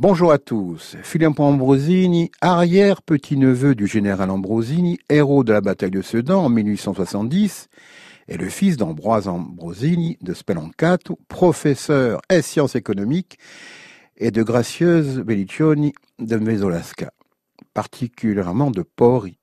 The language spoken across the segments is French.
Bonjour à tous. Filippo Ambrosini, arrière-petit-neveu du général Ambrosini, héros de la bataille de Sedan en 1870, est le fils d'Ambroise Ambrosini de Speloncato, professeur et sciences économiques, et de Gracieuse Belliccioni de Mesolasca, particulièrement de Pori.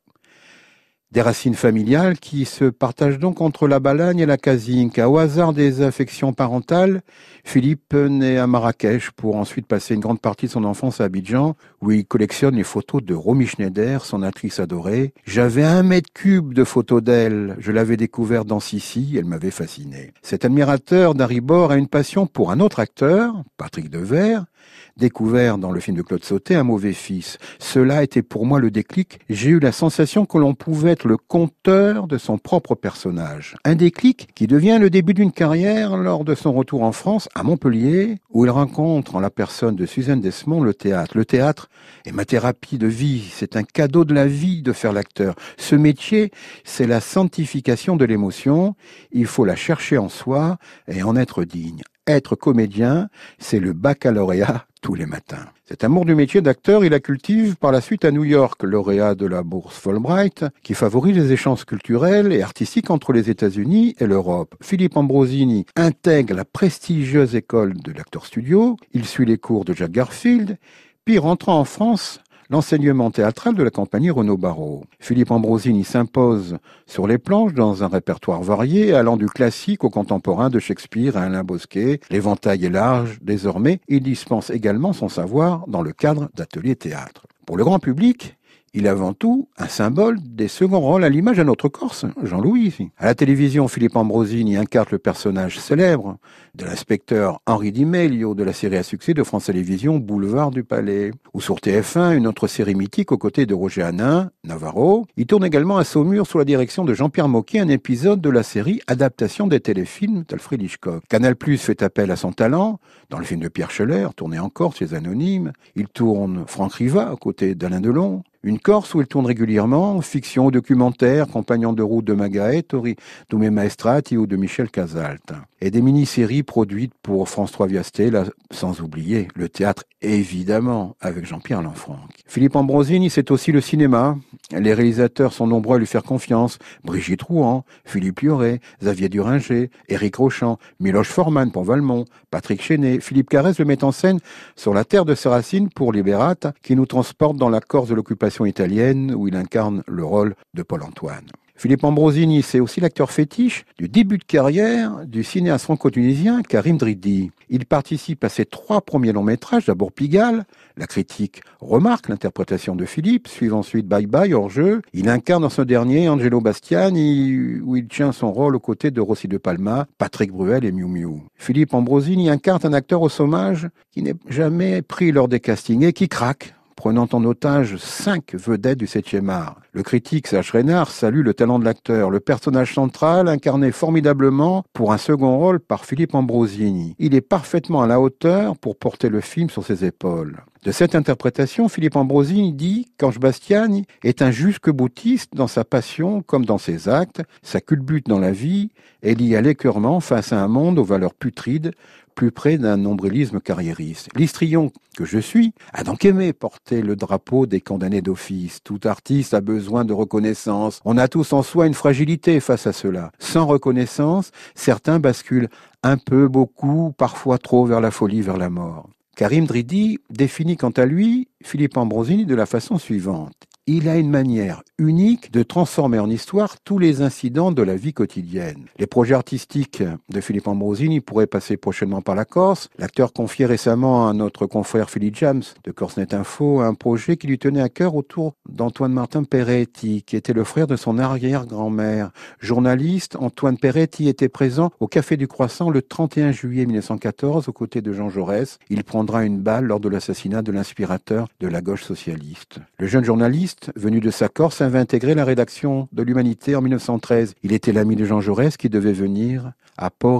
Des racines familiales qui se partagent donc entre la Balagne et la Casinque. Au hasard des affections parentales, Philippe naît à Marrakech pour ensuite passer une grande partie de son enfance à Abidjan, où il collectionne les photos de Romy Schneider, son actrice adorée. J'avais 1 m³ de photos d'elle. Je l'avais découverte dans Sissi, elle m'avait fasciné. Cet admirateur d'Harry Bor a une passion pour un autre acteur, Patrick Devers, découvert dans le film de Claude Sautet, Un mauvais fils. Cela était pour moi le déclic. J'ai eu la sensation que l'on pouvait être le conteur de son propre personnage. Un déclic qui devient le début d'une carrière lors de son retour en France, à Montpellier, où il rencontre en la personne de Suzanne Desmond le théâtre. Le théâtre est ma thérapie de vie. C'est un cadeau de la vie de faire l'acteur. Ce métier, c'est la sanctification de l'émotion. Il faut la chercher en soi et en être digne. Être comédien, c'est le baccalauréat tous les matins. Cet amour du métier d'acteur, il la cultive par la suite à New York, lauréat de la bourse Fulbright, qui favorise les échanges culturels et artistiques entre les États-Unis et l'Europe. Philippe Ambrosini intègre la prestigieuse école de l'Actors Studio, il suit les cours de Jacques Garfield, puis rentrant en France, l'enseignement théâtral de la compagnie Renaud-Barrault. Philippe Ambrosini s'impose sur les planches dans un répertoire varié, allant du classique au contemporain de Shakespeare à Alain Bosquet. L'éventail est large. Désormais, il dispense également son savoir dans le cadre d'ateliers théâtre. Pour le grand public, il est avant tout un symbole des seconds rôles à l'image d'un autre Corse, Jean-Louis. À la télévision, Philippe Ambrosini incarne le personnage célèbre de l'inspecteur Henri Di Meglio de la série à succès de France Télévisions Boulevard du Palais. Ou sur TF1, une autre série mythique aux côtés de Roger Hanin, Navarro. Il tourne également à Saumur sous la direction de Jean-Pierre Mocky un épisode de la série adaptation des téléfilms d'Alfred Hitchcock. Canal+ fait appel à son talent dans le film de Pierre Scheller, tourné en Corse chez Anonyme. Il tourne Franck Riva aux côtés d'Alain Delon. Une Corse où il tourne régulièrement, fiction ou documentaire, compagnon de route de Magaët, Tori Doumé Maestrati ou de Michel Casalt. Et des mini-séries produites pour France 3 Viasté, là, sans oublier le théâtre, évidemment, avec Jean-Pierre Lanfranc. Philippe Ambrosini, c'est aussi le cinéma. Les réalisateurs sont nombreux à lui faire confiance. Brigitte Rouen, Philippe Lioré, Xavier Duringer, Éric Rochant, Miloš Forman pour Valmont, Patrick Chenet, Philippe Carrez le met en scène sur la terre de ses racines pour Libérate, qui nous transporte dans la Corse de l'occupation italienne, où il incarne le rôle de Paul Antoine. Philippe Ambrosini, c'est aussi l'acteur fétiche du début de carrière du cinéaste franco-tunisien Karim Dridi. Il participe à ses 3 premiers longs métrages, d'abord Pigalle. La critique remarque l'interprétation de Philippe, suit ensuite Bye Bye, hors jeu. Il incarne dans ce dernier Angelo Bastiani, où il tient son rôle aux côtés de Rossi de Palma, Patrick Bruel et Miu Miu. Philippe Ambrosini incarne un acteur au chômage qui n'est jamais pris lors des castings et qui craque, prenant en otage 5 vedettes du 7e art. Le critique Serge Reynard salue le talent de l'acteur, le personnage central incarné formidablement pour un second rôle par Philippe Ambrosini. Il est parfaitement à la hauteur pour porter le film sur ses épaules. De cette interprétation, Philippe Ambrosini dit qu'Ange Bastiani est un jusque-boutiste dans sa passion comme dans ses actes. Sa culbute dans la vie est liée à l'écœurement face à un monde aux valeurs putrides, plus près d'un nombrilisme carriériste. L'histrion que je suis a donc aimé porter le drapeau des condamnés d'office. Tout artiste a besoin de reconnaissance. On a tous en soi une fragilité face à cela. Sans reconnaissance, certains basculent un peu, beaucoup, parfois trop vers la folie, vers la mort. Karim Dridi définit quant à lui Philippe Ambrosini de la façon suivante. Il a une manière unique de transformer en histoire tous les incidents de la vie quotidienne. Les projets artistiques de Philippe Ambrosini pourraient passer prochainement par la Corse. L'acteur confiait récemment à notre confrère Philippe James de CorseNet Info un projet qui lui tenait à cœur autour d'Antoine Martin Peretti, qui était le frère de son arrière-grand-mère. Journaliste, Antoine Peretti était présent au Café du Croissant le 31 juillet 1914 aux côtés de Jean Jaurès. Il prendra une balle lors de l'assassinat de l'inspirateur de la gauche socialiste. Le jeune journaliste, venu de sa Corse, avait intégré la rédaction de l'Humanité en 1913. Il était l'ami de Jean Jaurès qui devait venir à Pori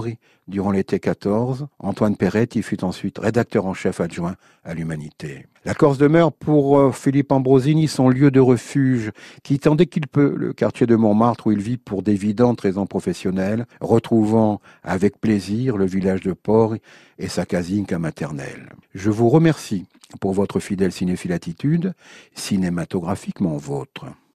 durant l'été 14. Antoine Perrette y fut ensuite rédacteur en chef adjoint à l'Humanité. La Corse demeure pour Philippe Ambrosini son lieu de refuge, quittant dès qu'il peut le quartier de Montmartre où il vit pour d'évidentes raisons professionnelles, retrouvant avec plaisir le village de Port et sa casinca maternelle. Je vous remercie pour votre fidèle cinéphilatitude, cinématographiquement vôtre.